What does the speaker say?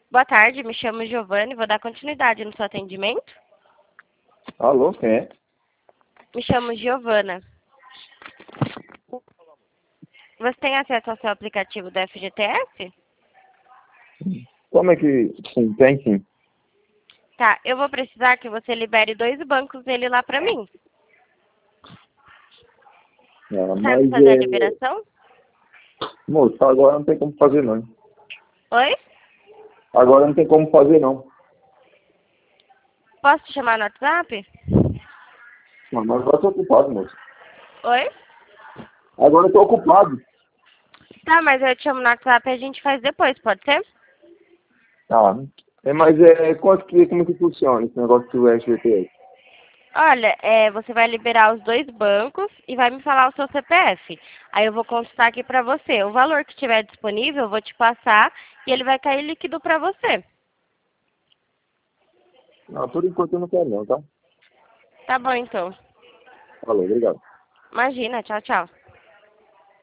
Boa tarde, me chamo Giovanni, vou dar continuidade no seu atendimento. Alô, quem é? Me chamo Giovana. Você tem acesso ao seu aplicativo do FGTS? Como é que... Sim, tem sim. Tá, eu vou precisar que você libere 2 bancos dele lá pra mim. Sabe Mas, fazer a liberação? moço, agora não tem como fazer não. Oi? Agora não tem como fazer não. Posso te chamar no WhatsApp? Não, mas agora eu tô ocupado, moço. Oi? Agora eu tô ocupado. Tá, mas eu te chamo no WhatsApp e a gente faz depois, pode ser? Ah, mas como que funciona esse negócio do SGTS? Olha, você vai liberar os 2 bancos e vai me falar o seu CPF. Aí eu vou consultar aqui pra você. O valor que tiver disponível, eu vou te passar e ele vai cair líquido pra você. Não, por enquanto eu não quero não, tá? Tá bom, então. Falou, obrigado. Imagina, tchau, tchau.